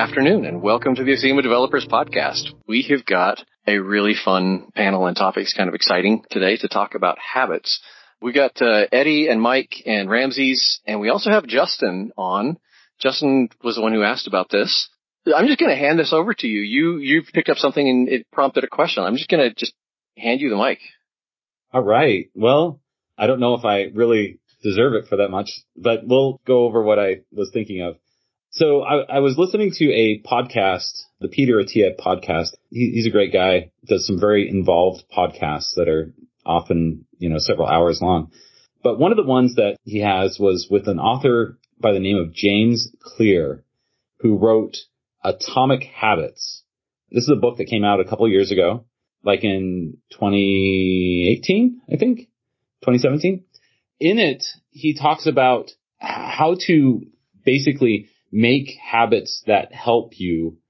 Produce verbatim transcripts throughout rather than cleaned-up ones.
afternoon, and welcome to the Acima Developers Podcast. We have got a really fun panel and topics, kind of exciting today to talk about habits. We've got uh, Eddie and Mike and Ramses, and we also have Justin on. Justin was the one who asked about this. I'm just going to hand this over to you. You, you've picked up something and it prompted a question. I'm just going to just hand you the mic. All right. Well, I don't know if I really deserve it for that much, but we'll go over what I was thinking of. So I, I was listening to a podcast, the Peter Attia podcast. He, he's a great guy, does some very involved podcasts that are often, you know, several hours long. But one of the ones that he has was with an author by the name of James Clear, who wrote Atomic Habits. This is a book that came out a couple of years ago, like in twenty eighteen, I think, twenty seventeen. In it, he talks about how to basically make habits that help you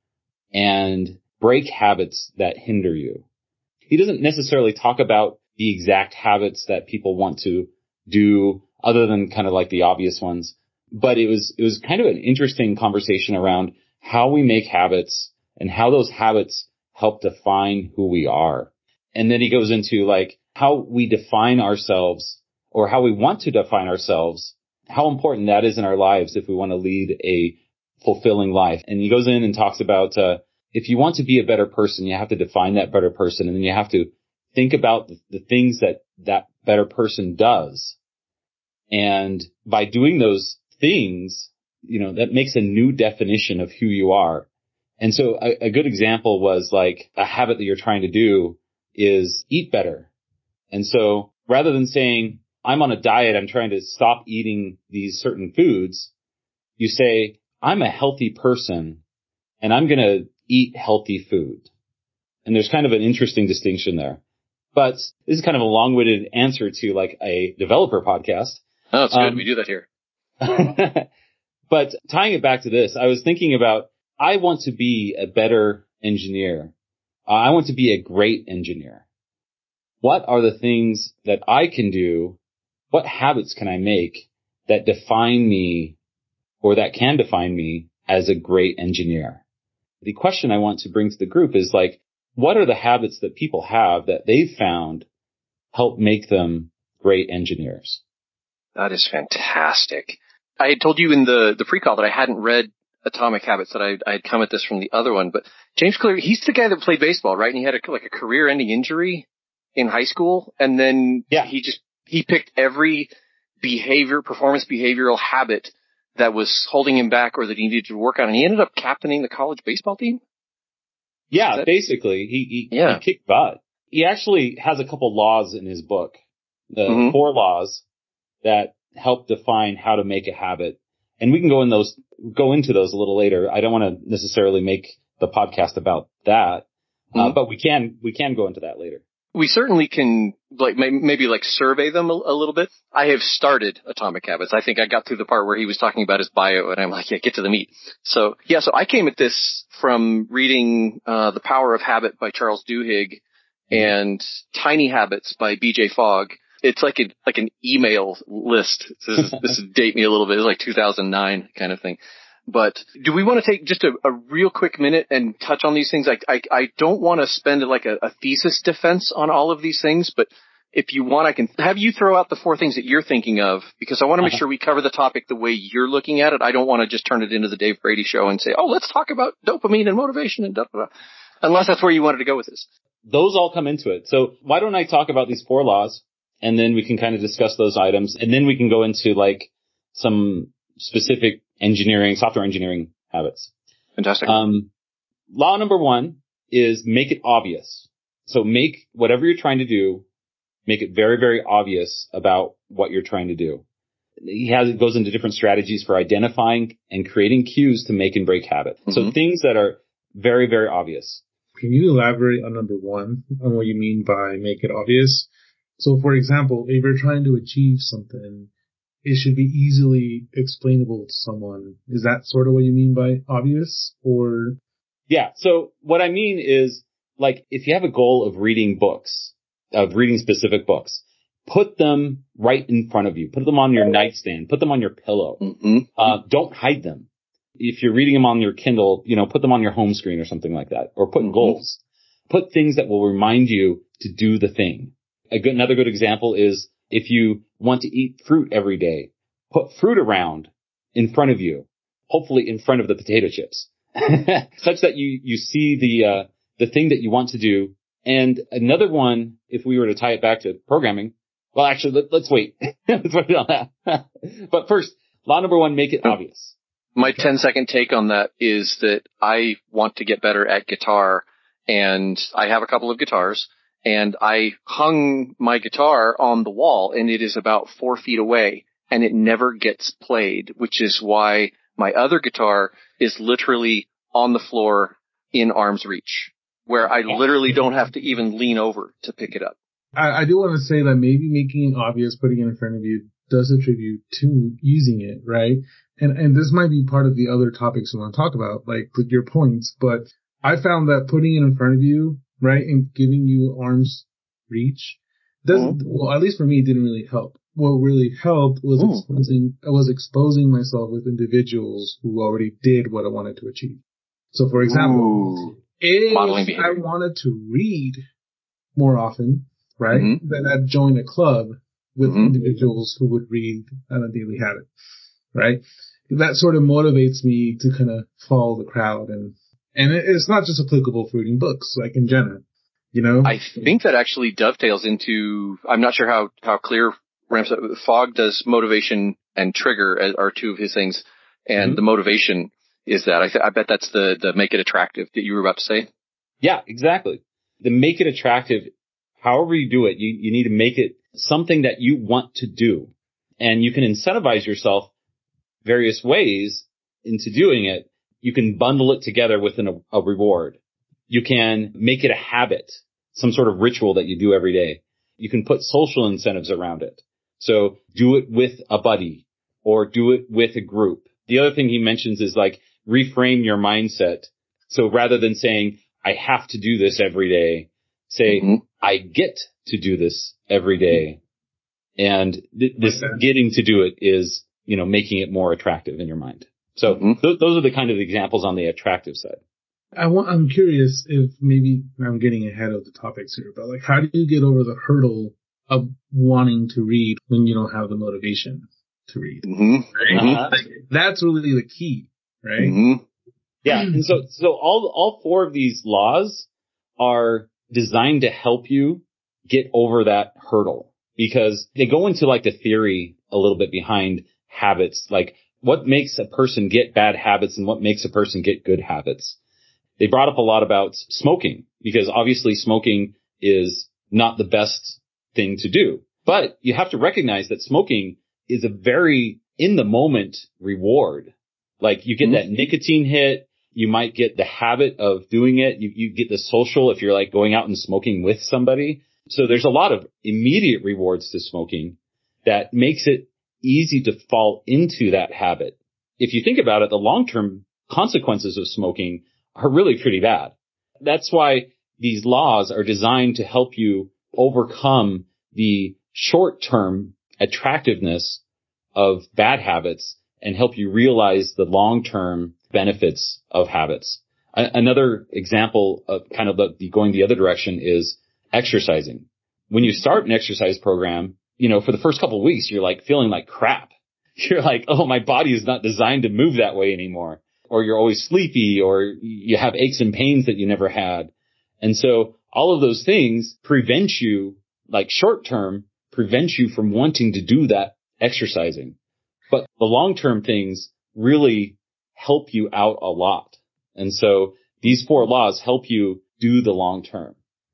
and break habits that hinder you. He doesn't necessarily talk about the exact habits that people want to do other than kind of like the obvious ones. But it was, it was kind of an interesting conversation around how we make habits and how those habits help define who we are. And then he goes into like how we define ourselves or how we want to define ourselves, how important that is in our lives if we want to lead a fulfilling life. And he goes in and talks about uh, if you want to be a better person, you have to define that better person, and then you have to think about the, the things that that better person does. And by doing those things, you know, that makes a new definition of who you are. And so a, a good example was like a habit that you're trying to do is eat better. And so rather than saying, I'm on a diet, I'm trying to stop eating these certain foods, you say, I'm a healthy person and I'm going to eat healthy food. And there's kind of an interesting distinction there. But this is kind of a long-winded answer to like a developer podcast. Oh, that's good. Um, we do that here. But tying it back to this, I was thinking about, I want to be a better engineer. Uh, I want to be a great engineer. What are the things that I can do? What habits can I make that define me or that can define me as a great engineer? The question I want to bring to the group is like, what are the habits that people have that they've found help make them great engineers? That is fantastic. I had told you in the, the pre-call that I hadn't read Atomic Habits, that I had come at this from the other one. But James Clear, he's the guy that played baseball, right? And he had a, like a career-ending injury in high school. And then yeah. he just, he picked every behavior, performance behavioral habit that was holding him back or that he needed to work on. And he ended up captaining the college baseball team. Yeah, that, basically. He, he, yeah. he kicked butt. He actually has a couple laws in his book, the mm-hmm. four laws that help define how to make a habit. And we can go in those, go into those a little later. I don't want to necessarily make the podcast about that, mm-hmm. uh, but we can, we can go into that later. We certainly can, like, maybe like survey them a, a little bit. I have started Atomic Habits. I think I got through the part where he was talking about his bio, and I'm like, yeah, get to the meat. So, yeah, so I came at this from reading uh The Power of Habit by Charles Duhigg and Tiny Habits by B J Fogg. It's like a like an email list. This is this is date me a little bit. It's like two thousand nine kind of thing. But do we want to take just a, a real quick minute and touch on these things? I, I, I don't want to spend like a, a thesis defense on all of these things, but if you want, I can have you throw out the four things that you're thinking of, because I want to make uh-huh. sure we cover the topic the way you're looking at it. I don't want to just turn it into the Dave Brady show and say, oh, let's talk about dopamine and motivation and da da da, unless that's where you wanted to go with this. Those all come into it. So why don't I talk about these four laws, and then we can kind of discuss those items, and then we can go into like some specific engineering, software engineering habits. Fantastic. Um, law number one is make it obvious. So make whatever you're trying to do, make it very, very obvious about what you're trying to do. He has, it goes into different strategies for identifying and creating cues to make and break habit. Mm-hmm. So things that are very, very obvious. Can you elaborate on number one, on what you mean by make it obvious? So for example, if you're trying to achieve something, it should be easily explainable to someone. Is that sort of what you mean by obvious? Or yeah. So what I mean is, like, if you have a goal of reading books, of reading specific books, put them right in front of you. Put them on your nightstand. Put them on your pillow. Mm-hmm. Uh, don't hide them. if you're reading them on your Kindle, you know, put them on your home screen or something like that, or put mm-hmm. goals. Put things that will remind you to do the thing. A good, another good example is if you want to eat fruit every day, put fruit around in front of you, hopefully in front of the potato chips, such that you, you see the, uh, the thing that you want to do. And another one, if we were to tie it back to programming, well, actually, let, let's wait. Let's wait on that. But first, law number one, make it obvious. My ten second take on that is that I want to get better at guitar, and I have a couple of guitars, and I hung my guitar on the wall, and it is about four feet away, and it never gets played, which is why my other guitar is literally on the floor in arm's reach, where I literally don't have to even lean over to pick it up. I, I do want to say that maybe making it obvious, putting it in front of you, does attribute to using it, right? And and this might be part of the other topics we want to talk about, like with your points, but I found that putting it in front of you, right, and giving you arm's reach doesn't, mm-hmm. well, at least for me, it didn't really help. What really helped was mm. exposing, was exposing myself with individuals who already did what I wanted to achieve. So, for example, Ooh. if I wanted to read more often, right, mm-hmm. then I'd join a club with mm-hmm. individuals who would read on a daily habit, right? That sort of motivates me to kind of follow the crowd, and and it's not just applicable for reading books, like in general, you know? I think that actually dovetails into, I'm not sure how, how clear ramps up. Fogg does motivation and trigger are two of his things, and mm-hmm. the motivation is that. I, th- I bet that's the, the make it attractive that you were about to say. Yeah, exactly. The make it attractive, however you do it, you, you need to make it something that you want to do. And you can incentivize yourself various ways into doing it. You can bundle it together with an, a reward. You can make it a habit, some sort of ritual that you do every day. You can put social incentives around it. So do it with a buddy or do it with a group. The other thing he mentions is like reframe your mindset. So rather than saying, I have to do this every day, say, mm-hmm. I get to do this every day. And th- this getting to do it is, you know, making it more attractive in your mind. So mm-hmm. th- those are the kind of examples on the attractive side. I want, I'm curious if maybe I'm getting ahead of the topics here, but like, how do you get over the hurdle of wanting to read when you don't have the motivation to read? Mm-hmm. Right? Uh-huh. Like, that's really the key, right? Mm-hmm. Yeah. And so, so all, all four of these laws are designed to help you get over that hurdle, because they go into like the theory a little bit behind habits, like what makes a person get bad habits and what makes a person get good habits. They brought up a lot about smoking, because obviously smoking is not the best thing to do, but you have to recognize that smoking is a very in the moment reward. Like you get mm-hmm. that nicotine hit. You might get the habit of doing it. You, you get the social if you're like going out and smoking with somebody. So there's a lot of immediate rewards to smoking that makes it easy to fall into that habit. If you think about it, the long-term consequences of smoking are really pretty bad. That's why these laws are designed to help you overcome the short-term attractiveness of bad habits and help you realize the long-term benefits of habits. A- another example of kind of the, going the other direction is exercising. When you start an exercise program, you know, for the first couple of weeks, you're like feeling like crap. You're like, oh, my body is not designed to move that way anymore. Or you're always sleepy, or you have aches and pains that you never had. And so all of those things prevent you, like short term, prevent you from wanting to do that exercising. But the long term things really help you out a lot. And so these four laws help you do the long term.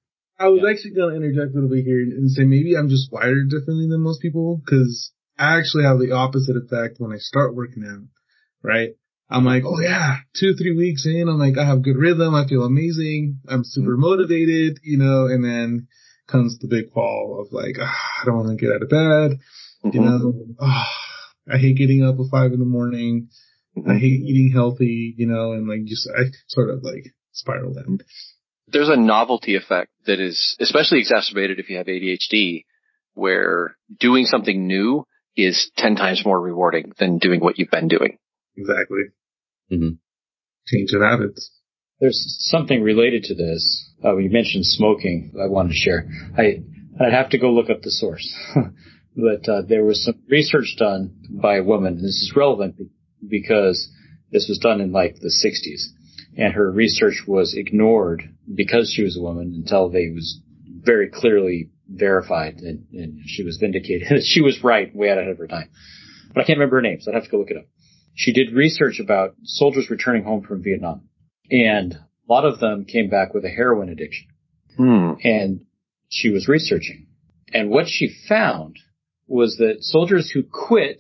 I was yeah. actually going to interject a little bit here and say maybe I'm just wired differently than most people, because I actually have the opposite effect when I start working out, right? I'm like, oh yeah, two, three weeks in, I'm like, I have good rhythm. I feel amazing. I'm super mm-hmm. motivated, you know, and then comes the big fall of like, oh, I don't want to get out of bed. Mm-hmm. You know, oh, I hate getting up at five in the morning. Mm-hmm. I hate eating healthy, you know, and like just, I sort of like spiral down. There's a novelty effect that is especially exacerbated if you have A D H D, where doing something new is ten times more rewarding than doing what you've been doing. Exactly. Mm-hmm. Change of habits. There's something related to this. Uh, you mentioned smoking. I wanted to share. I I'd have to go look up the source, but uh, there was some research done by a woman. This is relevant because this was done in like the sixties, and her research was ignored because she was a woman until they was very clearly verified, and, and she was vindicated. She was right, way ahead of her time. But I can't remember her name, so I'd have to go look it up. She did research about soldiers returning home from Vietnam. And a lot of them came back with a heroin addiction. Hmm. And she was researching. And what she found was that soldiers who quit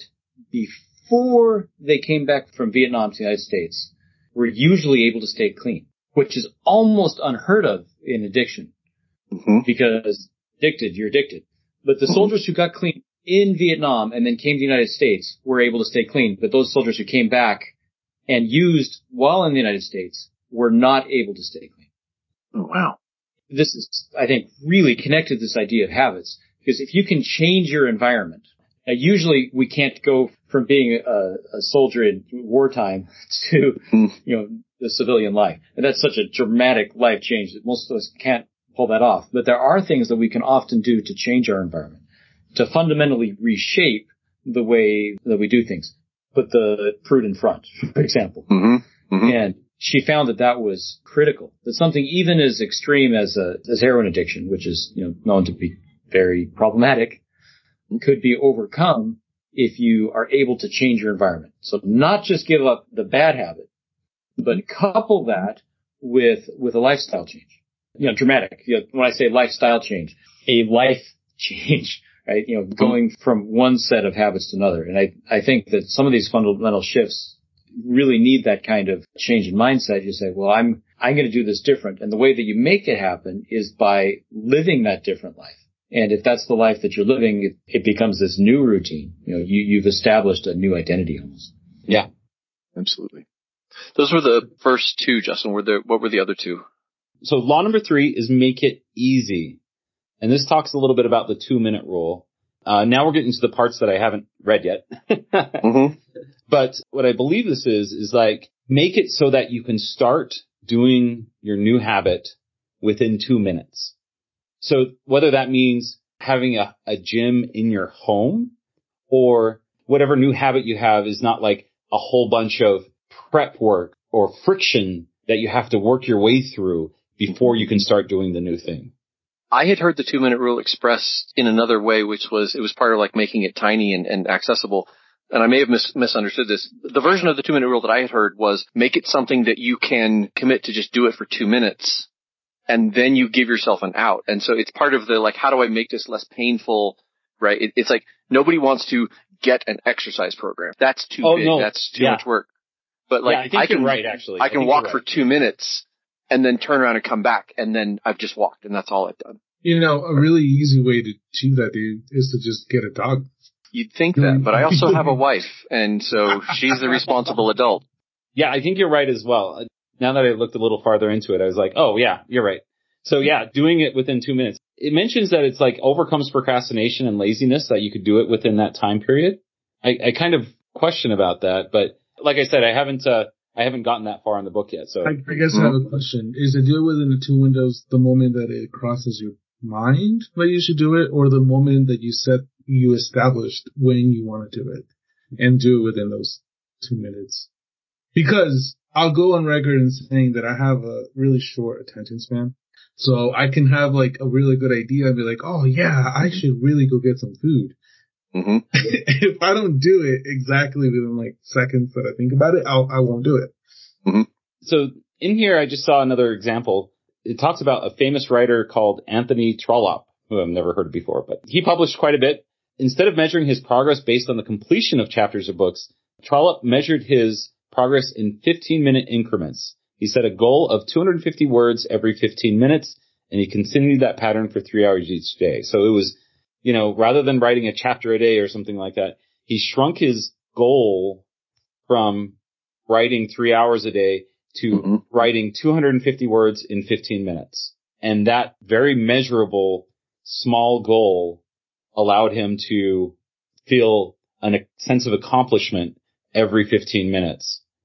before they came back from Vietnam to the United States were usually able to stay clean, which is almost unheard of in addiction. Mm-hmm. Because addicted, you're addicted. But the soldiers who got clean in Vietnam and then came to the United States were able to stay clean. But those soldiers who came back and used while in the United States were not able to stay clean. Oh, wow. This is, I think, really connected to this idea of habits. Because if you can change your environment, uh, usually we can't go from being a, a soldier in wartime to, Mm. you know, the civilian life. And that's such a dramatic life change that most of us can't pull that off. But there are things that we can often do to change our environment, to fundamentally reshape the way that we do things. Put the fruit in front, for example. Mm-hmm. Mm-hmm. And she found that that was critical. That something even as extreme as a, as heroin addiction, which is, you know, known to be very problematic, could be overcome if you are able to change your environment. So not just give up the bad habit, but couple that with, with a lifestyle change. You know, dramatic. You know, when I say lifestyle change, a life change, right? You know, going from one set of habits to another. And I, I think that some of these fundamental shifts really need that kind of change in mindset. You say, well, I'm, I'm going to do this different. And the way that you make it happen is by living that different life. And if that's the life that you're living, it, it becomes this new routine. You know, you, you've established a new identity almost. Yeah, absolutely. Those were the first two, Justin. Were there, what were the other two? So law number three is make it easy. And this talks a little bit about the two minute rule. Uh, now we're getting to the parts that I haven't read yet. Mm-hmm. But what I believe this is, is like make it so that you can start doing your new habit within two minutes. So whether that means having a, a gym in your home or whatever new habit you have is not like a whole bunch of prep work or friction that you have to work your way through before you can start doing the new thing. I had heard the two minute rule expressed in another way, which was, it was part of like making it tiny and, and accessible. And I may have mis- misunderstood this. The version of the two minute rule that I had heard was make it something that you can commit to just do it for two minutes. And then you give yourself an out. And so it's part of the, like, how do I make this less painful, right? It, it's like nobody wants to get an exercise program. That's too oh, big. No. That's too yeah. much work. But like, yeah, I, think I can, you're right, actually. I can I walk right. for two minutes and then turn around and come back. And then I've just walked and that's all I've done. You know, a really easy way to achieve that, dude, is to just get a dog. You'd think that, but I also have a wife. And so she's the responsible adult. Yeah, I think you're right as well. Now that I looked a little farther into it, I was like, oh yeah, you're right. So yeah, doing it within two minutes. It mentions that it's like overcomes procrastination and laziness, that you could do it within that time period. I, I kind of question about that, but like I said, I haven't, uh, I haven't gotten that far in the book yet. So I, I guess mm-hmm. I have a question. Is it do it within the two windows the moment that it crosses your mind that you should do it, or the moment that you set, you established when you want to do it and do it within those two minutes? Because I'll go on record in saying that I have a really short attention span. So I can have like a really good idea and be like, oh yeah, I should really go get some food. Mm-hmm. If I don't do it exactly within like seconds that I think about it, I'll, I won't do it. Mm-hmm. So in here, I just saw another example. It talks about a famous writer called Anthony Trollope, who I've never heard of before, but he published quite a bit. Instead of measuring his progress based on the completion of chapters or books, Trollope measured his progress in fifteen minute increments. He set a goal of two hundred fifty words every fifteen minutes, and he continued that pattern for three hours each day. So it was, you know, rather than writing a chapter a day or something like that, he shrunk his goal from writing three hours a day to mm-hmm. writing two hundred fifty words in fifteen minutes. And that very measurable small goal allowed him to feel a sense of accomplishment every fifteen minutes.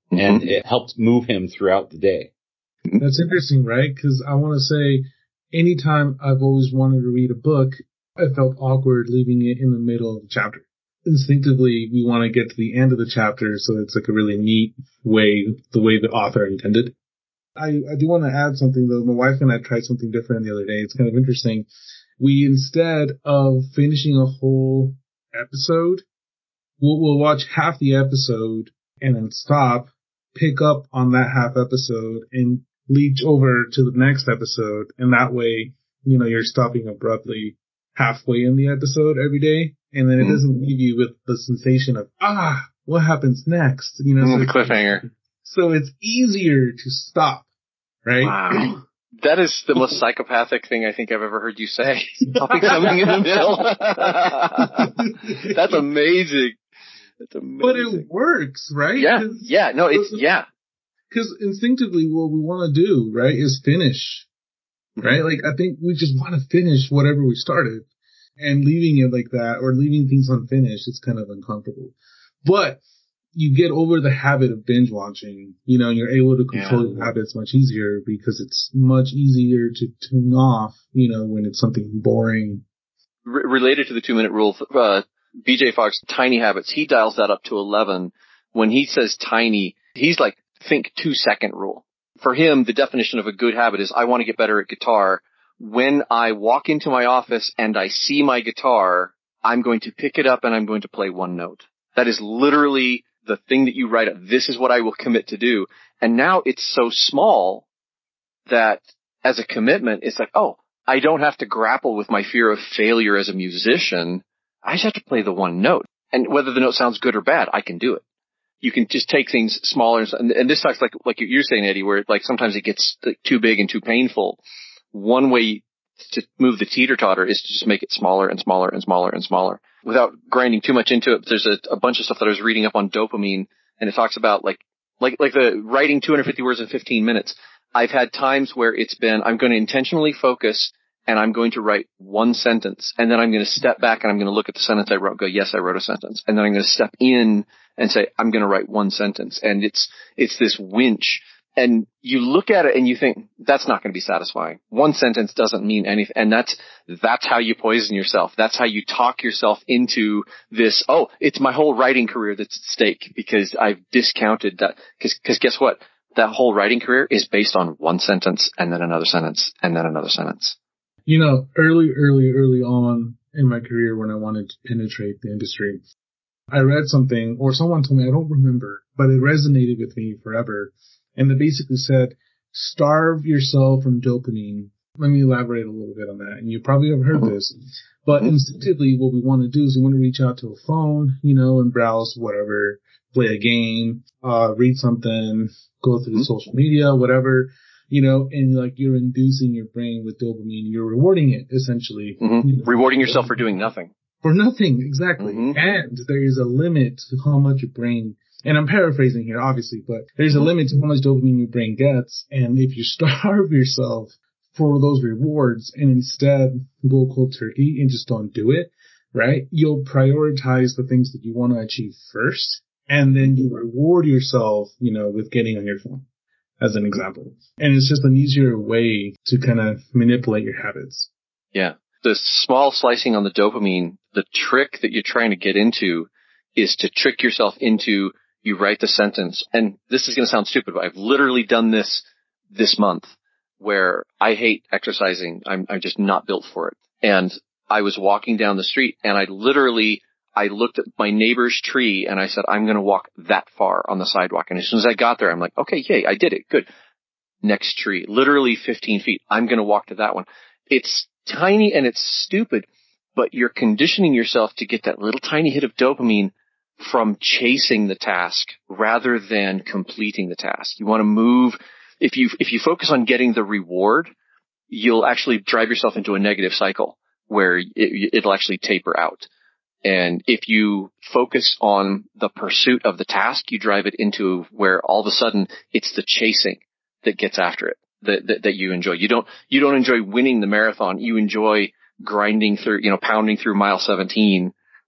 mm-hmm. and it helped move him throughout the day. That's interesting, right? Because I want to say, anytime I've always wanted to read a book, I felt awkward leaving it in the middle of the chapter. Instinctively, we want to get to the end of the chapter, so it's like a really neat way, the way the author intended. I, I do want to add something, though. My wife and I tried something different the other day. It's kind of interesting. We, instead of finishing a whole episode, we'll, we'll watch half the episode and then stop, pick up on that half episode, and leech over to the next episode. And that way, you know, you're stopping abruptly halfway in the episode every day. And then it mm-hmm. doesn't leave you with the sensation of, ah, what happens next? You know, mm, so the cliffhanger. So it's easier to stop, right? Wow. That is the most psychopathic thing I think I've ever heard you say. Stopping something in the middle. That's amazing. That's amazing. But it works, right? Yeah. Yeah. No, it's, yeah. Because instinctively what we want to do, right, is finish, right? Like, I think we just want to finish whatever we started. And leaving it like that, or leaving things unfinished, it's kind of uncomfortable. But you get over the habit of binge watching, you know, and you're able to control yeah. your habits much easier because it's much easier to tune off, you know, when it's something boring. R- related to the two minute rule, uh, B J Fogg's tiny habits, he dials that up to eleven. When he says tiny, he's like, think two second rule. For him, the definition of a good habit is I want to get better at guitar. When I walk into my office and I see my guitar, I'm going to pick it up and I'm going to play one note. That is literally the thing that you write up. This is what I will commit to do. And now it's so small that as a commitment, it's like, oh, I don't have to grapple with my fear of failure as a musician. I just have to play the one note. And whether the note sounds good or bad, I can do it. You can just take things smaller. And, and this talks like, like you're saying, Eddie, where like sometimes it gets like, too big and too painful. One way to move the teeter-totter is to just make it smaller and smaller and smaller and smaller. Without grinding too much into it, there's a, a bunch of stuff that I was reading up on dopamine, and it talks about like, like, like the writing two hundred fifty words in fifteen minutes. I've had times where it's been, I'm going to intentionally focus and I'm going to write one sentence, and then I'm going to step back and I'm going to look at the sentence I wrote and go, yes, I wrote a sentence. And then I'm going to step in and say, I'm going to write one sentence. And it's, it's this winch. And you look at it and you think, that's not going to be satisfying. One sentence doesn't mean anything. And that's, that's how you poison yourself. That's how you talk yourself into this, oh, it's my whole writing career that's at stake because I've discounted that. Cause, cause guess what? That whole writing career is based on one sentence and then another sentence and then another sentence. You know, early, early, early on in my career when I wanted to penetrate the industry, I read something or someone told me, I don't remember, but it resonated with me forever. And it basically said, starve yourself from dopamine. Let me elaborate a little bit on that. And you probably have heard this. But instinctively, what we want to do is we want to reach out to a phone, you know, and browse whatever, play a game, uh, read something, go through the social media, whatever, you know, and like you're inducing your brain with dopamine. You're rewarding it, essentially. Mm-hmm. You know, rewarding yourself for doing nothing. For nothing, exactly. Mm-hmm. And there is a limit to how much your brain, and I'm paraphrasing here, obviously, but there's a limit to how much dopamine your brain gets. And if you starve yourself for those rewards and instead go cold turkey and just don't do it, right, you'll prioritize the things that you want to achieve first. And then you reward yourself, you know, with getting on your phone, as an example. And it's just an easier way to kind of manipulate your habits. Yeah. The small slicing on the dopamine, the trick that you're trying to get into is to trick yourself into, you write the sentence. And this is going to sound stupid, but I've literally done this this month where I hate exercising. I'm, I'm just not built for it. And I was walking down the street and I literally, I looked at my neighbor's tree and I said, I'm going to walk that far on the sidewalk. And as soon as I got there, I'm like, okay, yay, I did it. Good. Next tree, literally fifteen feet. I'm going to walk to that one. It's tiny and it's stupid, but you're conditioning yourself to get that little tiny hit of dopamine from chasing the task rather than completing the task. You want to move. If you, if you focus on getting the reward, you'll actually drive yourself into a negative cycle where it, it'll actually taper out. And if you focus on the pursuit of the task, you drive it into where all of a sudden it's the chasing that gets after it. That, that, that you enjoy. You don't, you don't enjoy winning the marathon. You enjoy grinding through, you know, pounding through mile seventeen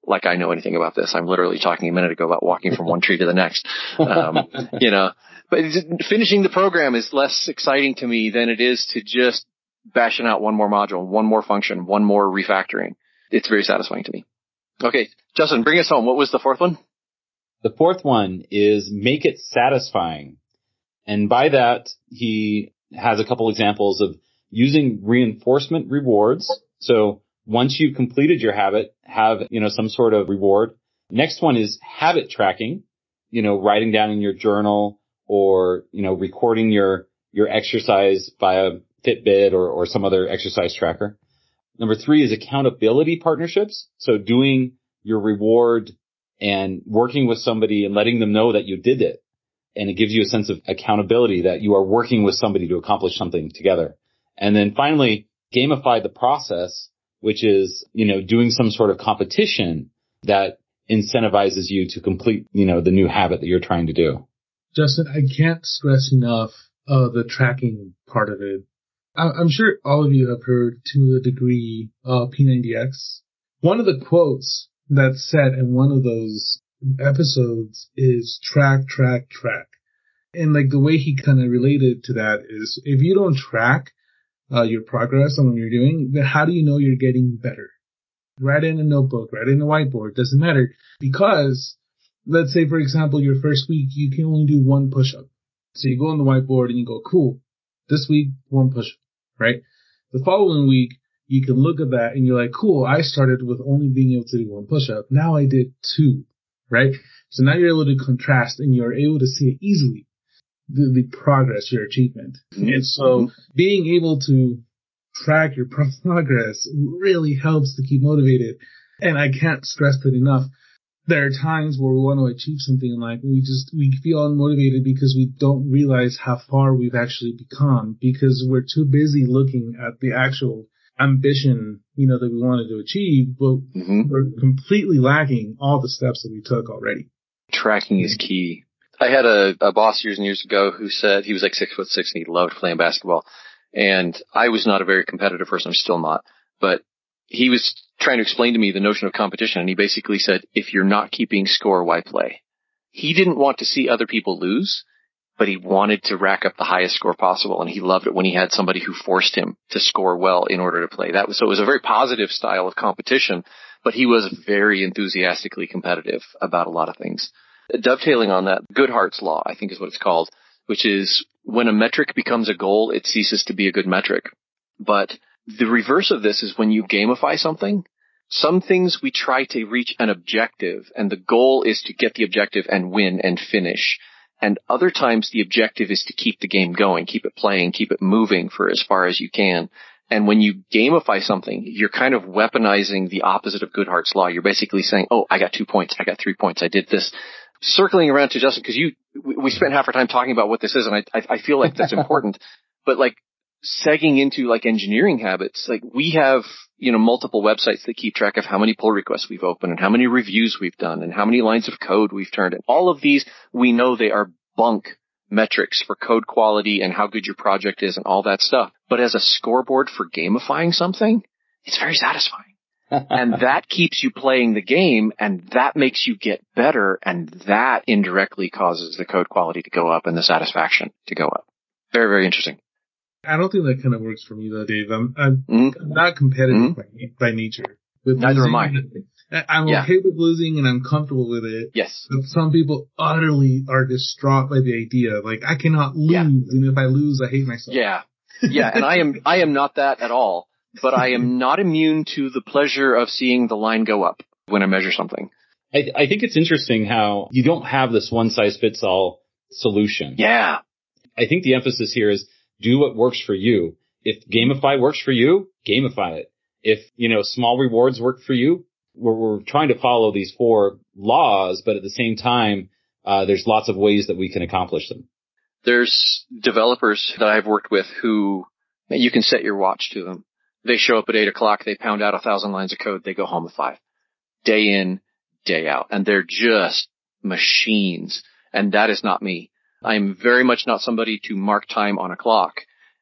like I know anything about this. I'm literally talking a minute ago about walking from one tree to the next. Um, you know, but finishing the program is less exciting to me than it is to just bashing out one more module, one more function, one more refactoring. It's very satisfying to me. Okay, Justin, bring us home. What was the fourth one? The fourth one is make it satisfying. And by that, he has a couple examples of using reinforcement rewards. So once you've completed your habit, have, you know, some sort of reward. Next one is habit tracking, you know, writing down in your journal or, you know, recording your, your exercise via Fitbit or, or some other exercise tracker. Number three is accountability partnerships. So doing your reward and working with somebody and letting them know that you did it. And it gives you a sense of accountability that you are working with somebody to accomplish something together. And then finally, gamify the process, which is, you know, doing some sort of competition that incentivizes you to complete, you know, the new habit that you're trying to do. Justin, I can't stress enough uh, the tracking part of it. I- I'm sure all of you have heard to a degree uh, P ninety X. One of the quotes that's said in one of those episodes is track, track, track. And like the way he kind of related to that is if you don't track uh, your progress on what you're doing, then how do you know you're getting better? Write in a notebook, write in a whiteboard, doesn't matter. Because let's say, for example, your first week, you can only do one push-up. So you go on the whiteboard and you go, cool, this week, one push-up, right? The following week, you can look at that and you're like, cool, I started with only being able to do one push-up. Now I did two, right? So now you're able to contrast and you're able to see it easily, the, the progress, your achievement. Mm-hmm. And so being able to track your progress really helps to keep motivated. And I can't stress that enough. There are times where we want to achieve something in life and we just, we feel unmotivated because we don't realize how far we've actually become because we're too busy looking at the actual ambition, you know, that we wanted to achieve, but mm-hmm. we're completely lacking all the steps that we took already. Tracking is key. I had a, a boss years and years ago who said he was like six foot six and he loved playing basketball. And I was not a very competitive person. I'm still not, but he was trying to explain to me the notion of competition. And he basically said, if you're not keeping score, why play? He didn't want to see other people lose, but he wanted to rack up the highest score possible. And he loved it when he had somebody who forced him to score well in order to play. That was, so it was a very positive style of competition, but he was very enthusiastically competitive about a lot of things. Dovetailing on that, Goodhart's law, I think is what it's called, which is when a metric becomes a goal, it ceases to be a good metric. But the reverse of this is when you gamify something, some things we try to reach an objective and the goal is to get the objective and win and finish. And other times the objective is to keep the game going, keep it playing, keep it moving for as far as you can. And when you gamify something, you're kind of weaponizing the opposite of Goodhart's law. You're basically saying, oh, I got two points, I got three points, I did this. Circling around to Justin, because you, we spent half our time talking about what this is, and I, I feel like that's important. But like segging into like engineering habits, like we have, you know, multiple websites that keep track of how many pull requests we've opened and how many reviews we've done and how many lines of code we've turned in. All of these, we know they are bunk metrics for code quality and how good your project is and all that stuff. But as a scoreboard for gamifying something, it's very satisfying. And that keeps you playing the game, and that makes you get better, and that indirectly causes the code quality to go up and the satisfaction to go up. Very, very interesting. I don't think that kind of works for me, though, Dave. I'm, I'm mm-hmm. not competitive mm-hmm. by, by nature. With Neither losing, am I. I'm yeah. okay with losing, and I'm comfortable with it. Yes. But some people utterly are distraught by the idea. Like, I cannot lose, yeah. and if I lose, I hate myself. Yeah. Yeah, and I am I am not that at all. But I am not immune to the pleasure of seeing the line go up when I measure something. I, I think it's interesting how you don't have this one-size-fits-all solution. Yeah. I think the emphasis here is do what works for you. If gamify works for you, gamify it. If, you know, small rewards work for you, we're, we're trying to follow these four laws, but at the same time, uh, there's lots of ways that we can accomplish them. There's developers that I've worked with who you can set your watch to them. They show up at eight o'clock, they pound out a thousand lines of code, they go home at five. Day in, day out. And they're just machines. And that is not me. I'm very much not somebody to mark time on a clock.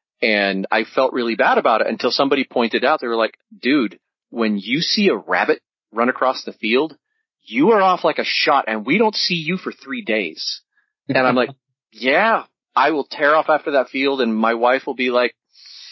And I felt really bad about it until somebody pointed out, they were like, dude, when you see a rabbit run across the field, you are off like a shot and we don't see you for three days. And I'm like, yeah, I will tear off after that field and my wife will be like,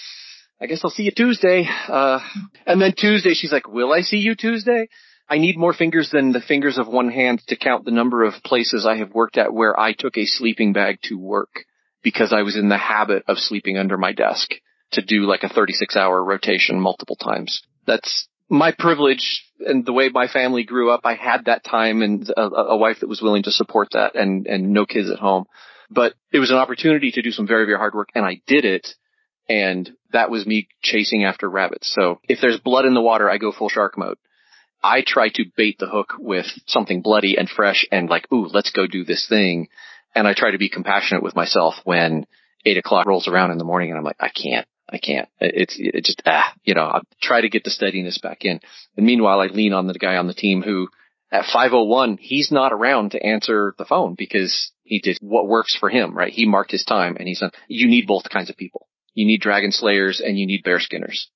I guess I'll see you Tuesday. Uh, and then Tuesday, she's like, will I see you Tuesday? I need more fingers than the fingers of one hand to count the number of places I have worked at where I took a sleeping bag to work because I was in the habit of sleeping under my desk to do like a thirty-six hour rotation multiple times. That's my privilege and the way my family grew up. I had that time and a, a wife that was willing to support that and, and no kids at home. But it was an opportunity to do some very, very hard work and I did it. And that was me chasing after rabbits. So if there's blood in the water, I go full shark mode. I try to bait the hook with something bloody and fresh and like, ooh, let's go do this thing. And I try to be compassionate with myself when eight o'clock rolls around in the morning and I'm like, I can't, I can't. It's, it just, ah, you know, I try to get the steadiness back in. And meanwhile, I lean on the guy on the team who at five oh one, he's not around to answer the phone because he did what works for him, right? He marked his time and he's, you need both kinds of people. You need dragon slayers and you need bear skinners.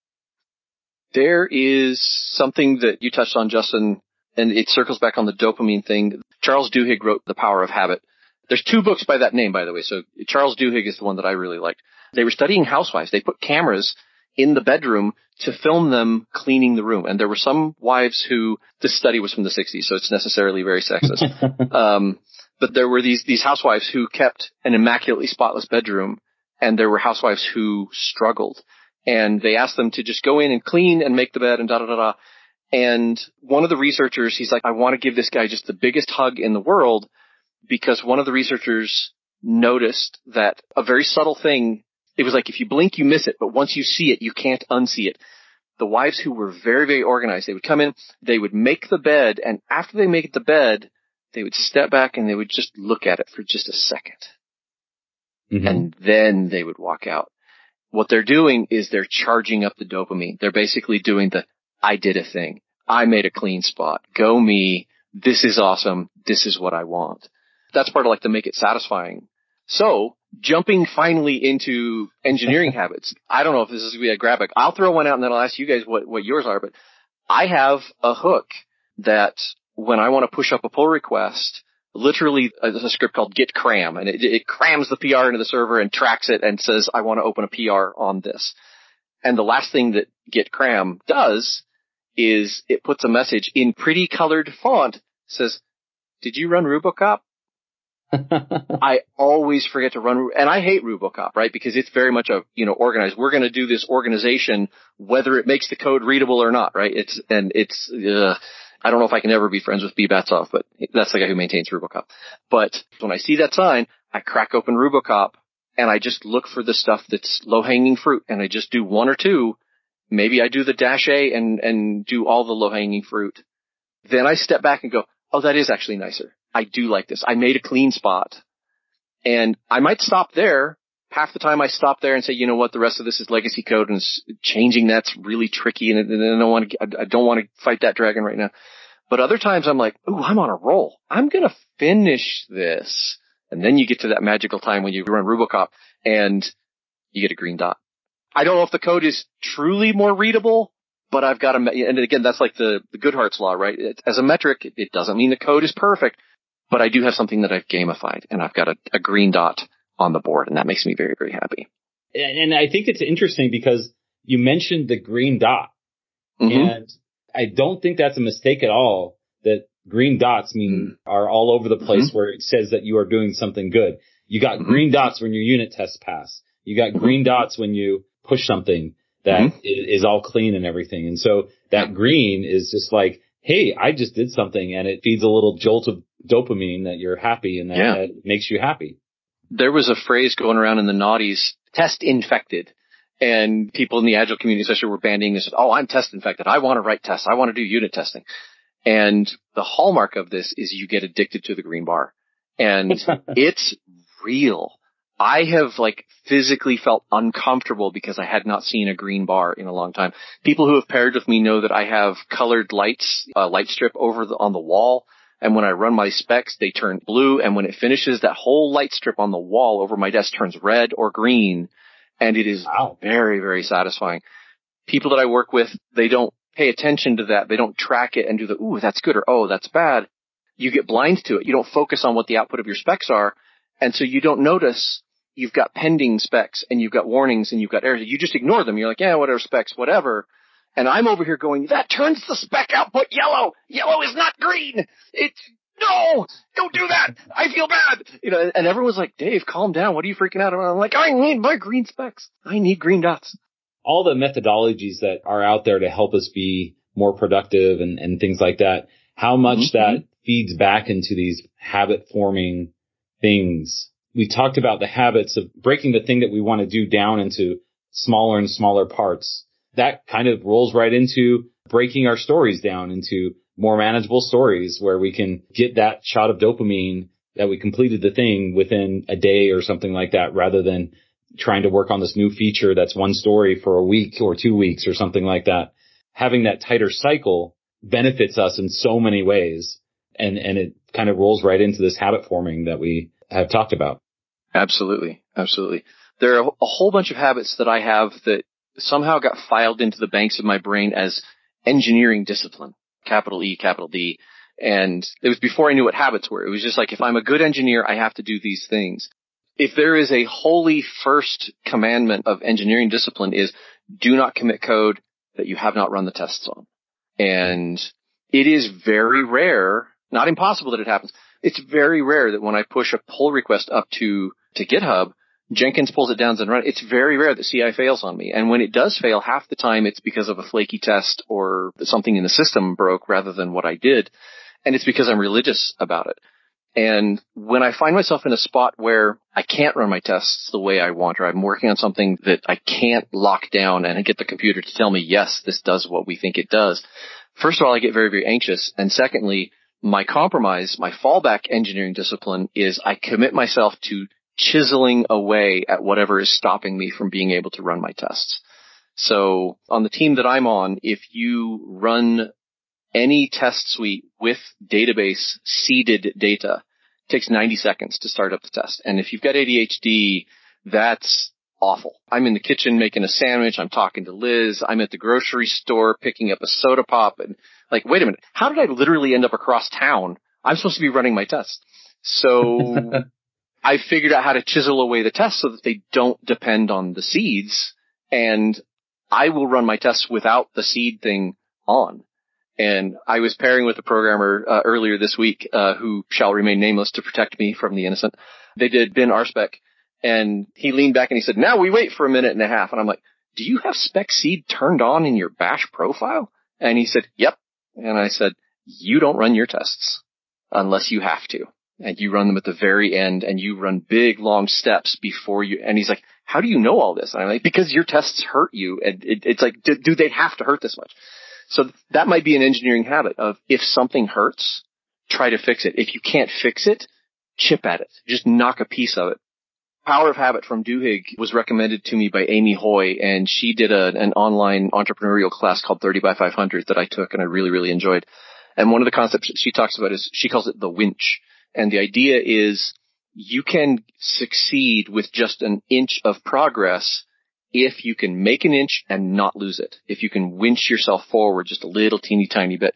There is something that you touched on, Justin, and it circles back on the dopamine thing. Charles Duhigg wrote The Power of Habit. There's two books by that name, by the way. So Charles Duhigg is the one that I really liked. They were studying housewives. They put cameras in the bedroom to film them cleaning the room. And there were some wives who, this study was from the sixties, so it's necessarily very sexist. um, but there were these, these housewives who kept an immaculately spotless bedroom. And there were housewives who struggled and they asked them to just go in and clean and make the bed and da da da da. And one of the researchers, he's like, I want to give this guy just the biggest hug in the world because one of the researchers noticed that a very subtle thing, it was like if you blink, you miss it. But once you see it, you can't unsee it. The wives who were very, very organized, they would come in, they would make the bed. And after they make the bed, they would step back and they would just look at it for just a second. Mm-hmm. And then they would walk out. What they're doing is they're charging up the dopamine. They're basically doing the, I did a thing. I made a clean spot. Go me. This is awesome. This is what I want. That's part of like the make it satisfying. So jumping finally into engineering habits. I don't know if this is going to be a graphic. I'll throw one out and then I'll ask you guys what, what yours are. But I have a hook that when I want to push up a pull request, literally there's a script called git cram and it, it crams the P R into the server and tracks it and says, I want to open a P R on this. And the last thing that git cram does is it puts a message in pretty colored font, says, did you run RuboCop? I always forget to run, and I hate RuboCop, right? Because it's very much a, you know, organized. We're going to do this organization, whether it makes the code readable or not, right? It's, and it's, uh, I don't know if I can ever be friends with B. Batsov, but that's the guy who maintains RuboCop. But when I see that sign, I crack open RuboCop and I just look for the stuff that's low-hanging fruit and I just do one or two. Maybe I do the dash A and, and do all the low-hanging fruit. Then I step back and go, oh, that is actually nicer. I do like this. I made a clean spot. And I might stop there. Half the time I stop there and say, you know what, the rest of this is legacy code and changing that's really tricky and I don't want to, I don't want to fight that dragon right now. But other times I'm like, ooh, I'm on a roll. I'm going to finish this. And then you get to that magical time when you run RuboCop and you get a green dot. I don't know if the code is truly more readable, but I've got a, and again, that's like the, the Goodhart's law, right? It, as a metric, it, it doesn't mean the code is perfect, but I do have something that I've gamified and I've got a, a green dot on the board, and that makes me very, very happy. And I think it's interesting because you mentioned the green dot, mm-hmm. and I don't think that's a mistake at all, that green dots mean mm-hmm. are all over the place mm-hmm. where it says that you are doing something good. You got mm-hmm. green dots when your unit tests pass. You got mm-hmm. green dots when you push something that mm-hmm. is all clean and everything. And so that green is just like, hey, I just did something, and it feeds a little jolt of dopamine that you're happy and that, yeah. that makes you happy. There was a phrase going around in the noughties, test infected. And people in the Agile community, especially, were bandying this. Oh, I'm test infected. I want to write tests. I want to do unit testing. And the hallmark of this is you get addicted to the green bar. And it's real. I have like physically felt uncomfortable because I had not seen a green bar in a long time. People who have paired with me know that I have colored lights, a light strip over the, on the wall. And when I run my specs, they turn blue. And when it finishes, that whole light strip on the wall over my desk turns red or green. And it is wow. very, very satisfying. People that I work with, they don't pay attention to that. They don't track it and do the, ooh, that's good, or oh, that's bad. You get blind to it. You don't focus on what the output of your specs are. And so you don't notice you've got pending specs and you've got warnings and you've got errors. You just ignore them. You're like, yeah, whatever specs, whatever. And I'm over here going, that turns the spec output yellow. Yellow is not green. It's, no, don't do that. I feel bad. You know, and everyone's like, Dave, calm down. What are you freaking out about? I'm like, I need my green specs. I need green dots. All the methodologies that are out there to help us be more productive and, and things like that, how much mm-hmm. that feeds back into these habit forming things. We talked about the habits of breaking the thing that we want to do down into smaller and smaller parts. That kind of rolls right into breaking our stories down into more manageable stories where we can get that shot of dopamine that we completed the thing within a day or something like that, rather than trying to work on this new feature that's one story for a week or two weeks or something like that. Having that tighter cycle benefits us in so many ways. And, and it kind of rolls right into this habit forming that we have talked about. Absolutely. Absolutely. There are a whole bunch of habits that I have that somehow got filed into the banks of my brain as engineering discipline, capital E, capital D. And it was before I knew what habits were. It was just like, if I'm a good engineer, I have to do these things. If there is a holy first commandment of engineering discipline, is do not commit code that you have not run the tests on. And it is very rare, not impossible that it happens. It's very rare that when I push a pull request up to, to GitHub, Jenkins pulls it down and runs it. It's very rare that C I fails on me. And when it does fail, half the time it's because of a flaky test or something in the system broke rather than what I did. And it's because I'm religious about it. And when I find myself in a spot where I can't run my tests the way I want, or I'm working on something that I can't lock down and get the computer to tell me, yes, this does what we think it does. First of all, I get very, very anxious. And secondly, my compromise, my fallback engineering discipline is I commit myself to chiseling away at whatever is stopping me from being able to run my tests. So on the team that I'm on, if you run any test suite with database seeded data, it takes ninety seconds to start up the test. And if you've got A D H D, that's awful. I'm in the kitchen making a sandwich. I'm talking to Liz. I'm at the grocery store picking up a soda pop. And like, wait a minute, how did I literally end up across town? I'm supposed to be running my tests. So I figured out how to chisel away the tests so that they don't depend on the seeds. And I will run my tests without the seed thing on. And I was pairing with a programmer uh, earlier this week uh, who shall remain nameless to protect me from the innocent. They did bin R spec, and he leaned back and he said, now we wait for a minute and a half. And I'm like, do you have spec seed turned on in your bash profile? And he said, yep. And I said, you don't run your tests unless you have to. And you run them at the very end, and you run big, long steps before you. And he's like, how do you know all this? And I'm like, because your tests hurt you. And it, it's like, do, do they have to hurt this much? So that might be an engineering habit of, if something hurts, try to fix it. If you can't fix it, chip at it. Just knock a piece of it. Power of Habit from Duhigg was recommended to me by Amy Hoy, and she did a, an online entrepreneurial class called thirty by five hundred that I took and I really, really enjoyed. And one of the concepts she talks about is, she calls it the winch. And the idea is you can succeed with just an inch of progress if you can make an inch and not lose it. If you can winch yourself forward just a little teeny tiny bit.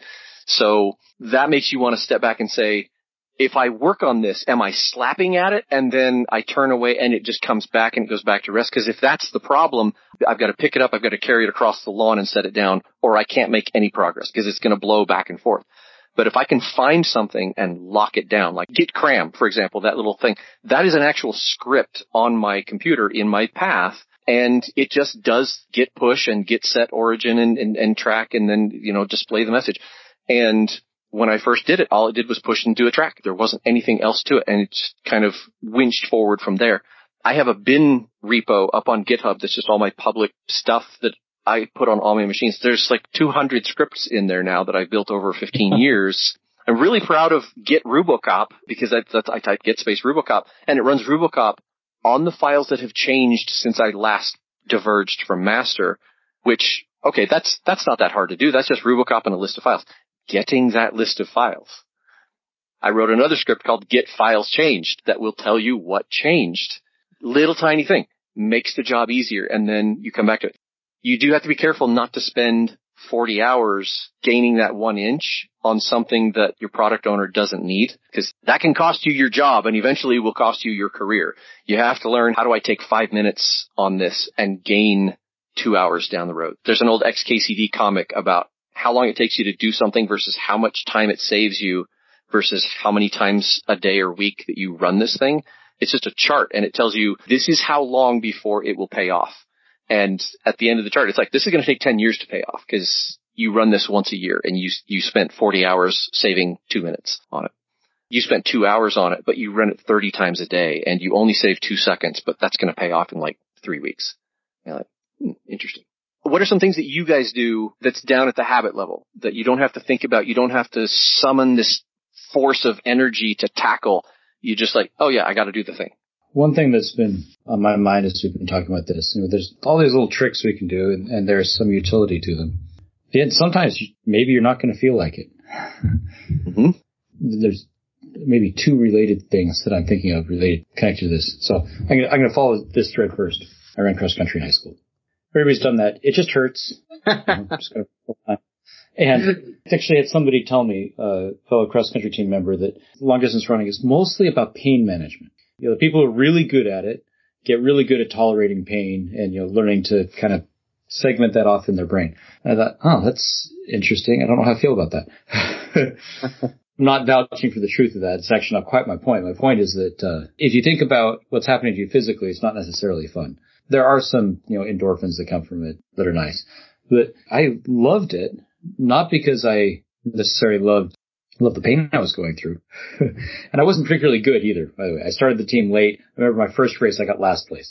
So that makes you want to step back and say, if I work on this, am I slapping at it and then I turn away and it just comes back and it goes back to rest? Because if that's the problem, I've got to pick it up, I've got to carry it across the lawn and set it down, or I can't make any progress because it's going to blow back and forth. But if I can find something and lock it down, like git cram, for example, that little thing, that is an actual script on my computer in my path. And it just does git push and git set origin and, and, and track and then, you know, display the message. And when I first did it, all it did was push and do a track. There wasn't anything else to it. And it just kind of winched forward from there. I have a bin repo up on GitHub that's just all my public stuff that I put on all my machines. There's like two hundred scripts in there now that I've built over fifteen years. I'm really proud of Git Rubocop because that's, that's I type git space Rubocop and it runs Rubocop on the files that have changed since I last diverged from master, which, okay, that's, that's not that hard to do. That's just Rubocop and a list of files. Getting that list of files. I wrote another script called Git Files Changed that will tell you what changed. Little tiny thing. Makes the job easier, and then you come back to it. You do have to be careful not to spend forty hours gaining that one inch on something that your product owner doesn't need, because that can cost you your job and eventually will cost you your career. You have to learn, how do I take five minutes on this and gain two hours down the road? There's an old X K C D comic about how long it takes you to do something versus how much time it saves you versus how many times a day or week that you run this thing. It's just a chart, and it tells you this is how long before it will pay off. And at the end of the chart, it's like, this is going to take ten years to pay off because you run this once a year and you you spent forty hours saving two minutes on it. You spent two hours on it, but you run it thirty times a day and you only save two seconds, but that's going to pay off in like three weeks. You're like, hmm, interesting. What are some things that you guys do that's down at the habit level that you don't have to think about? You don't have to summon this force of energy to tackle. You just like, oh yeah, I got to do the thing. One thing that's been on my mind as we've been talking about this, you know, there's all these little tricks we can do, and, and there's some utility to them. And sometimes you, maybe you're not going to feel like it. Mm-hmm. There's maybe two related things that I'm thinking of related, connected to this. So I'm going I'm to follow this thread first. I ran cross country in high school. Everybody's done that. It just hurts. I'm just gonna, and I actually had somebody tell me, a uh, fellow cross country team member, that long distance running is mostly about pain management. You know, the people who are really good at it get really good at tolerating pain and, you know, learning to kind of segment that off in their brain. And I thought, oh, that's interesting. I don't know how I feel about that. I'm not vouching for the truth of that. It's actually not quite my point. My point is that uh, if you think about what's happening to you physically, it's not necessarily fun. There are some, you know, endorphins that come from it that are nice. But I loved it, not because I necessarily loved Love the pain I was going through. And I wasn't particularly good either, by the way. I started the team late. I remember my first race, I got last place.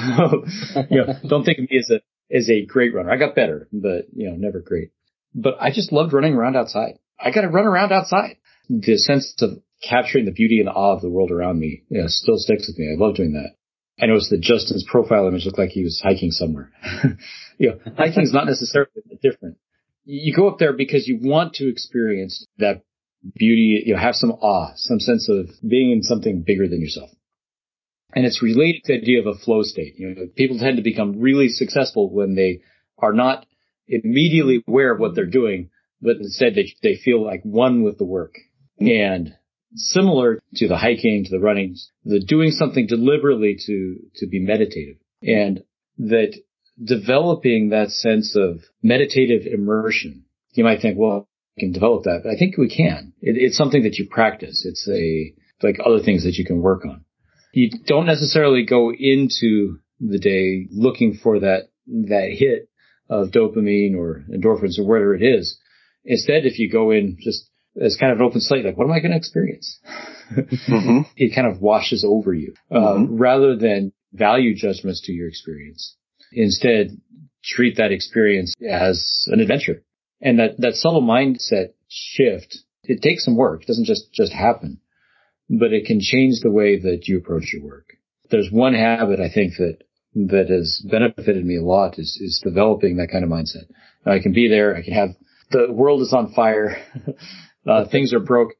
You know, don't think of me as a, as a great runner. I got better, but, you know, never great. But I just loved running around outside. I got to run around outside. The sense of capturing the beauty and awe of the world around me, you know, still sticks with me. I love doing that. I noticed that Justin's profile image looked like he was hiking somewhere. You know, hiking is not necessarily different. You go up there because you want to experience that beauty, you know, have some awe, some sense of being in something bigger than yourself. And it's related to the idea of a flow state. You know, people tend to become really successful when they are not immediately aware of what they're doing, but instead they, they feel like one with the work. And similar to the hiking, to the running, the doing something deliberately to, to be meditative, and that developing that sense of meditative immersion. You might think, well, can develop that, but I think we can. It, it's something that you practice. It's a like other things that you can work on. You don't necessarily go into the day looking for that that hit of dopamine or endorphins or whatever it is. Instead, if you go in just as kind of an open slate, like, what am I going to experience? Mm-hmm. It kind of washes over you, mm-hmm. um, rather than value judgments to your experience. Instead, treat that experience as an adventure. And that, that subtle mindset shift, it takes some work. It doesn't just, just happen, but it can change the way that you approach your work. There's one habit I think that, that has benefited me a lot is, is developing that kind of mindset. Now, I can be there. I can have, the world is on fire. uh, things are broken.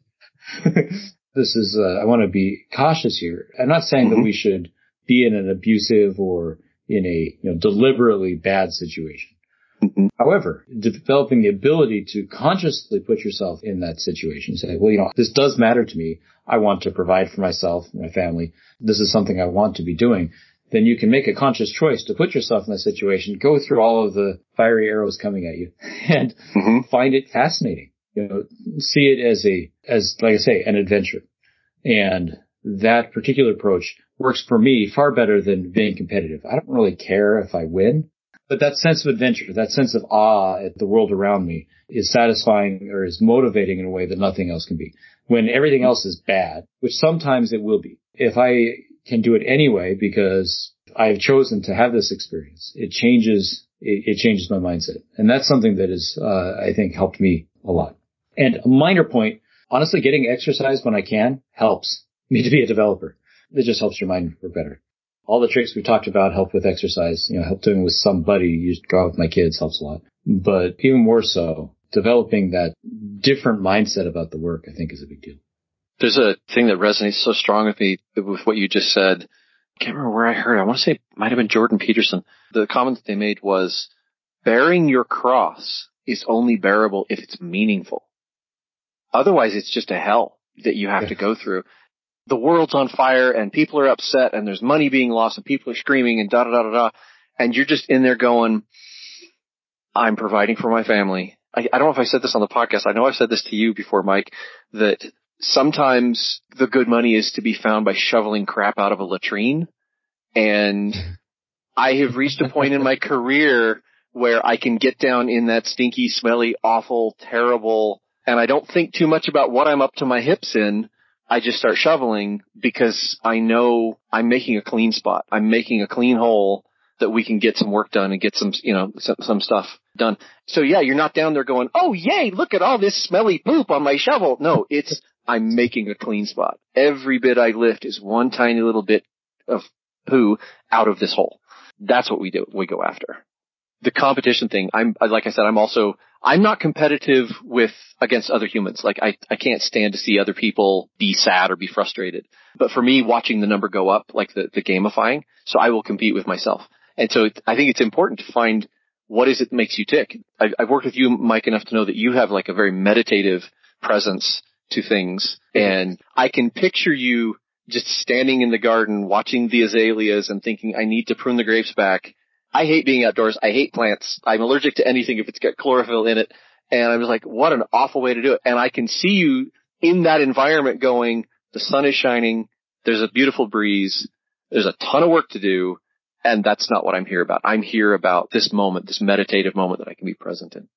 This is, uh, I want to be cautious here. I'm not saying mm-hmm. that we should be in an abusive or in a, you know, deliberately bad situation. Mm-hmm. However, developing the ability to consciously put yourself in that situation, say, well, you know, this does matter to me. I want to provide for myself and my family. This is something I want to be doing. Then you can make a conscious choice to put yourself in that situation, go through all of the fiery arrows coming at you, and mm-hmm. find it fascinating. You know, see it as a, as, like I say, an adventure. And that particular approach works for me far better than being competitive. I don't really care if I win. But that sense of adventure, that sense of awe at the world around me is satisfying or is motivating in a way that nothing else can be. When everything else is bad, which sometimes it will be, if I can do it anyway because I have chosen to have this experience, it changes, it, it changes my mindset. And that's something that has, uh, I think, helped me a lot. And a minor point, honestly, getting exercise when I can helps me to be a developer. It just helps your mind work better. All the tricks we talked about help with exercise, you know, help doing with somebody. You go out with my kids helps a lot. But even more so, developing that different mindset about the work, I think, is a big deal. There's a thing that resonates so strong with me with what you just said. I can't remember where I heard it. I want to say it might have been Jordan Peterson. The comment that they made was, bearing your cross is only bearable if it's meaningful. Otherwise, it's just a hell that you have to go through. The world's on fire and people are upset and there's money being lost and people are screaming and da da da da da. And you're just in there going, I'm providing for my family. I, I don't know if I said this on the podcast. I know I've said this to you before, Mike, that sometimes the good money is to be found by shoveling crap out of a latrine. And I have reached a point in my career where I can get down in that stinky, smelly, awful, terrible, and I don't think too much about what I'm up to my hips in. I just start shoveling because I know I'm making a clean spot. I'm making a clean hole that we can get some work done and get some, you know, some, some stuff done. So yeah, you're not down there going, oh yay, look at all this smelly poop on my shovel. No, it's, I'm making a clean spot. Every bit I lift is one tiny little bit of poo out of this hole. That's what we do. We go after. The competition thing, I'm, like I said, I'm also, I'm not competitive with, against other humans. Like I, I can't stand to see other people be sad or be frustrated. But for me, watching the number go up, like the, the gamifying, so I will compete with myself. And so it, I think it's important to find what is it that makes you tick. I, I've worked with you, Mike, enough to know that you have like a very meditative presence to things. And I can picture you just standing in the garden, watching the azaleas and thinking, I need to prune the grapes back. I hate being outdoors. I hate plants. I'm allergic to anything if it's got chlorophyll in it. And I was like, what an awful way to do it. And I can see you in that environment going, the sun is shining. There's a beautiful breeze. There's a ton of work to do. And that's not what I'm here about. I'm here about this moment, this meditative moment that I can be present in.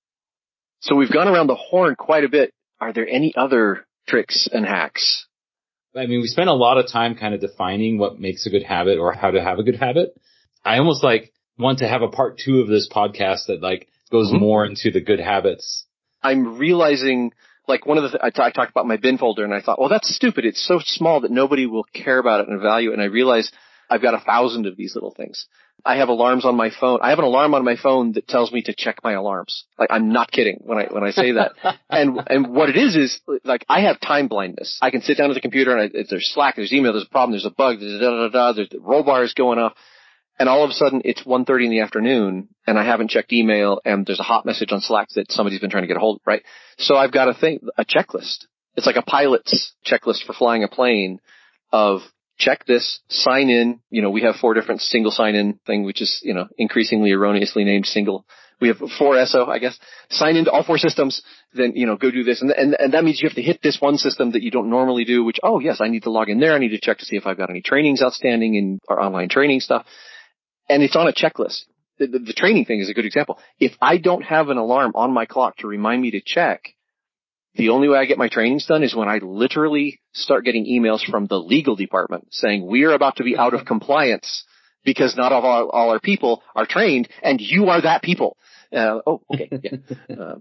So we've gone around the horn quite a bit. Are there any other tricks and hacks? I mean, we spent a lot of time kind of defining what makes a good habit or how to have a good habit. I almost like want to have a part two of this podcast that like goes mm-hmm. more into the good habits. I'm realizing, like one of the, th- I, t- I talked about my bin folder and I thought, well, that's stupid. It's so small that nobody will care about it and value it. And I realized I've got a thousand of these little things. I have alarms on my phone. I have an alarm on my phone that tells me to check my alarms. Like, I'm not kidding when I, when I say that. and, and what it is, is like, I have time blindness. I can sit down at the computer and I, if there's Slack, there's email, there's a problem, there's a bug, there's da da da da, there's the roll bars going off. And all of a sudden it's one thirty in the afternoon and I haven't checked email and there's a hot message on Slack that somebody's been trying to get a hold of, right? So I've got a thing, a checklist. It's like a pilot's checklist for flying a plane of check this, sign in. You know, we have four different single sign in thing, which is, you know, increasingly erroneously named single. We have four S O, I guess. Sign into all four systems, then, you know, go do this. And, and, and that means you have to hit this one system that you don't normally do, which, oh yes, I need to log in there. I need to check to see if I've got any trainings outstanding in our online training stuff. And it's on a checklist. The, the, the training thing is a good example. If I don't have an alarm on my clock to remind me to check, the only way I get my trainings done is when I literally start getting emails from the legal department saying we are about to be out of compliance because not all our, all our people are trained and you are that people. Uh, oh, okay. Yeah. uh,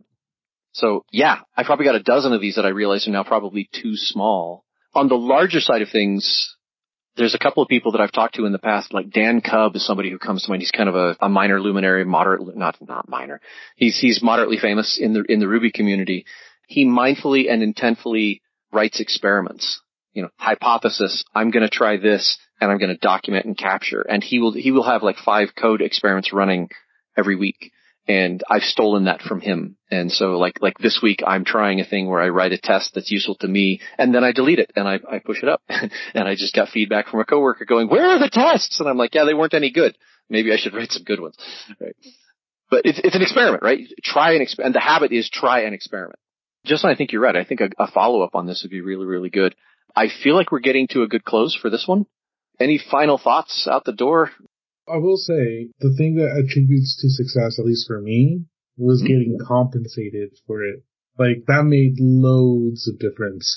so yeah, I probably got a dozen of these that I realize are now probably too small. On the larger side of things, there's a couple of people that I've talked to in the past, like Dan Cubb is somebody who comes to mind. He's kind of a, a minor luminary, moderate, not, not minor. He's, he's moderately famous in the, in the Ruby community. He mindfully and intentfully writes experiments, you know, hypothesis. I'm going to try this and I'm going to document and capture. And he will, he will have like five code experiments running every week. And I've stolen that from him. And so like, like this week I'm trying a thing where I write a test that's useful to me and then I delete it and I, I push it up. And I just got feedback from a coworker going, where are the tests? And I'm like, yeah, they weren't any good. Maybe I should write some good ones. Right. But it's, it's an experiment, right? Try and experiment. And the habit is try and experiment. Justin, I think you're right. I think a, a follow-up on this would be really, really good. I feel like we're getting to a good close for this one. Any final thoughts out the door? I will say the thing that attributes to success, at least for me, was mm-hmm. getting compensated for it. Like, that made loads of difference.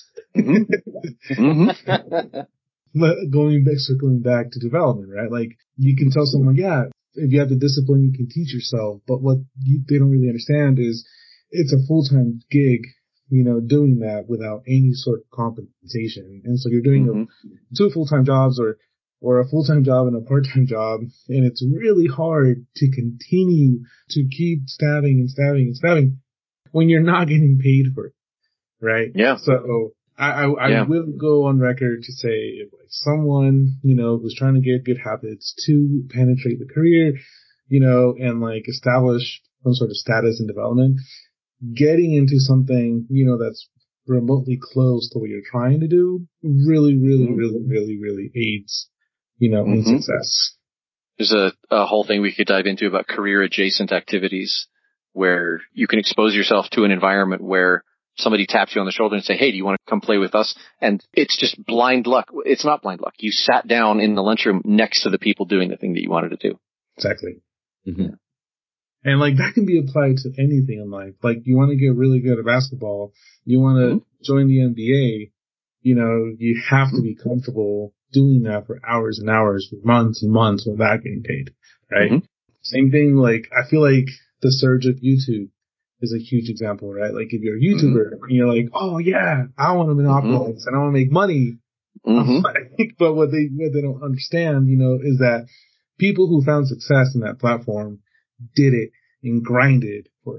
Mm-hmm. mm-hmm. But going back, circling back to development, right? Like, you can tell someone, yeah, if you have the discipline, you can teach yourself. But what you, they don't really understand is it's a full-time gig, you know, doing that without any sort of compensation. And so you're doing mm-hmm. a, two full-time jobs or, or a full-time job and a part-time job. And it's really hard to continue to keep stabbing and stabbing and stabbing when you're not getting paid for it. Right? Yeah. So I, I, I yeah. will go on record to say if like someone, you know, was trying to get good habits to penetrate the career, you know, and like establish some sort of status and development, getting into something, you know, that's remotely close to what you're trying to do really, really, mm-hmm. really, really, really aids, you know, mm-hmm. in success. There's a, a whole thing we could dive into about career adjacent activities where you can expose yourself to an environment where somebody taps you on the shoulder and say, hey, do you want to come play with us? And it's just blind luck. It's not blind luck. You sat down in the lunchroom next to the people doing the thing that you wanted to do. Exactly. Mm-hmm. And like that can be applied to anything in life. Like you want to get really good at basketball, you want to mm-hmm. join the N B A, you know, you have to be comfortable doing that for hours and hours, for months and months without getting paid, right? Mm-hmm. Same thing, like I feel like the surge of YouTube is a huge example, right? Like if you're a YouTuber mm-hmm. and you're like, oh yeah, I want to monopolize mm-hmm. and I want to make money. Mm-hmm. But what they, what they don't understand, you know, is that people who found success in that platform did it and grinded for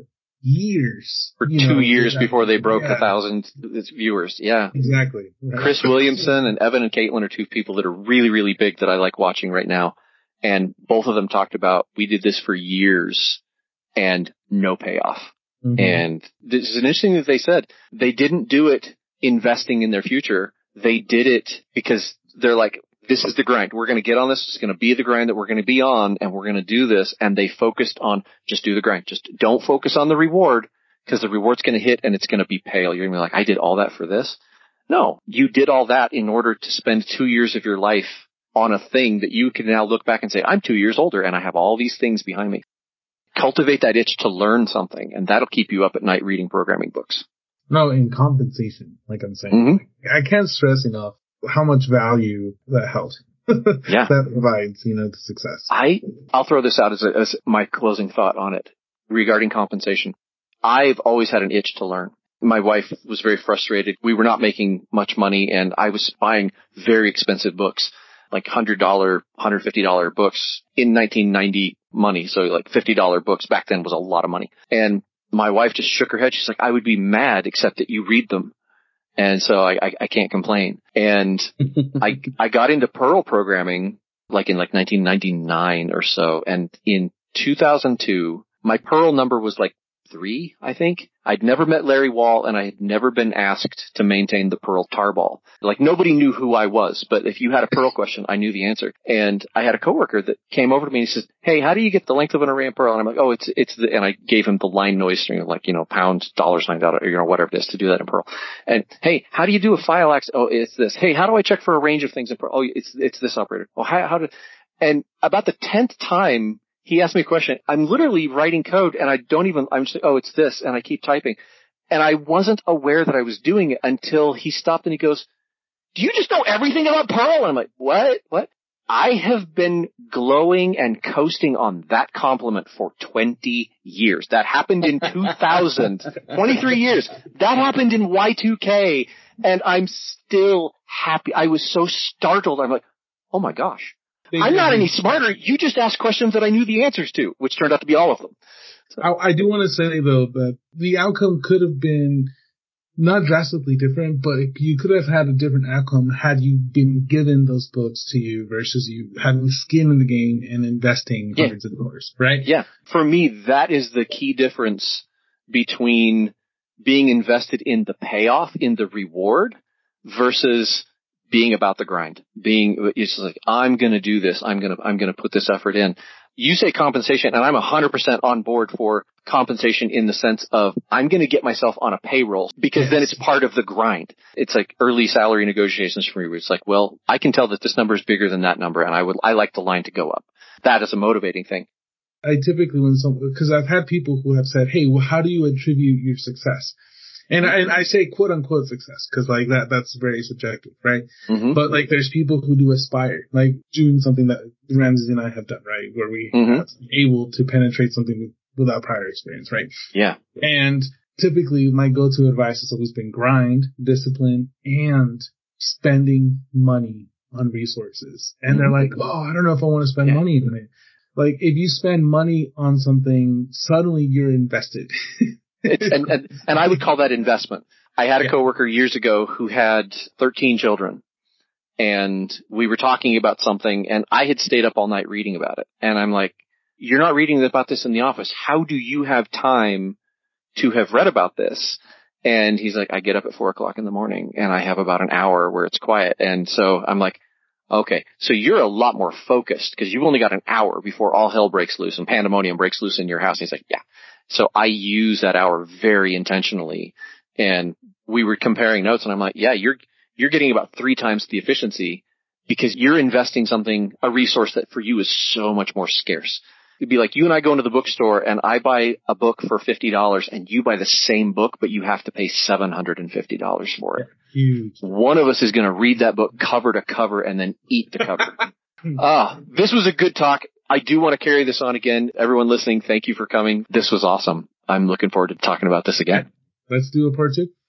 years. For two know, years exactly. before they broke yeah. a thousand viewers. Yeah. Exactly. Right. Chris Williamson and Evan and Caitlin are two people that are really, really big that I like watching right now. And both of them talked about, we did this for years and no payoff. Mm-hmm. And this is an interesting thing that they said. They didn't do it investing in their future. They did it because they're like, this is the grind. We're going to get on this. It's going to be the grind that we're going to be on, and we're going to do this. And they focused on just do the grind. Just don't focus on the reward because the reward's going to hit and it's going to be pale. You're going to be like, I did all that for this. No, you did all that in order to spend two years of your life on a thing that you can now look back and say, I'm two years older and I have all these things behind me. Cultivate that itch to learn something, and that'll keep you up at night reading programming books. No, in compensation, like I'm saying. Mm-hmm. I can't stress enough how much value that helps. Yeah. That provides, you know, to success. I, I'll throw this out as, a, as my closing thought on it regarding compensation. I've always had an itch to learn. My wife was very frustrated. We were not making much money, and I was buying very expensive books, like one hundred dollars, one hundred fifty dollars books in nineteen ninety money. So like fifty dollars books back then was a lot of money. And my wife just shook her head. She's like, I would be mad except that you read them. And so I, I, I can't complain. And I, I got into Perl programming like in like nineteen ninety-nine or so. And in two thousand two, my Perl number was like three, I think. I'd never met Larry Wall, and I had never been asked to maintain the Perl tarball. Like nobody knew who I was, but if you had a Perl question, I knew the answer. And I had a coworker that came over to me and he says, hey, how do you get the length of an array in Perl? And I'm like, oh, it's, it's the, and I gave him the line noise string of like, you know, pound, dollar sign, dollar, you know, whatever it is to do that in Perl. And hey, how do you do a file access? Oh, it's this. Hey, how do I check for a range of things in Perl? Oh, it's, it's this operator. Oh, how, how did, and about the tenth time, he asked me a question. I'm literally writing code and I don't even, I'm just like, oh, it's this. And I keep typing. And I wasn't aware that I was doing it until he stopped and he goes, do you just know everything about Perl? And I'm like, what? What? I have been glowing and coasting on that compliment for twenty years. That happened in two thousand, twenty-three years. That happened in Y two K. And I'm still happy. I was so startled. I'm like, oh my gosh. I'm not any smarter. You just asked questions that I knew the answers to, which turned out to be all of them. So. I, I do want to say, though, that the outcome could have been not drastically different, but you could have had a different outcome had you been given those books to you versus you having skin in the game and investing yeah. hundreds of dollars, right? Yeah. For me, that is the key difference between being invested in the payoff, in the reward, versus being about the grind, being, it's like, I'm going to do this. I'm going to, I'm going to put this effort in. You say compensation, and I'm one hundred percent on board for compensation in the sense of I'm going to get myself on a payroll because yes. then it's part of the grind. It's like early salary negotiations for me where it's like, well, I can tell that this number is bigger than that number, and I would, I like the line to go up. That is a motivating thing. I typically, when some, because I've had people who have said, hey, well, how do you attribute your success? And I, and I say quote unquote success because like that, that's very subjective, right? Mm-hmm. But like there's people who do aspire, like doing something that Ramsey and I have done, right? Where we mm-hmm. are able to penetrate something without prior experience, right? Yeah. And typically my go-to advice has always been grind, discipline, and spending money on resources. And mm-hmm. they're like, oh, I don't know if I want to spend yeah. money on it. Like if you spend money on something, suddenly you're invested. It's, and, and, and I would call that investment. I had a yeah. coworker years ago who had thirteen children, and we were talking about something, and I had stayed up all night reading about it. And I'm like, you're not reading about this in the office. How do you have time to have read about this? And he's like, I get up at four o'clock in the morning and I have about an hour where it's quiet. And so I'm like, okay, so you're a lot more focused because you've only got an hour before all hell breaks loose and pandemonium breaks loose in your house. And he's like, yeah. So I use that hour very intentionally. And we were comparing notes and I'm like, yeah, you're, you're getting about three times the efficiency because you're investing something, a resource that for you is so much more scarce. It'd be like you and I go into the bookstore and I buy a book for fifty dollars and you buy the same book, but you have to pay seven hundred fifty dollars for it. Huge. One of us is going to read that book cover to cover and then eat the cover. Ah, this was a good talk. I do want to carry this on again. Everyone listening, thank you for coming. This was awesome. I'm looking forward to talking about this again. Let's do a part two.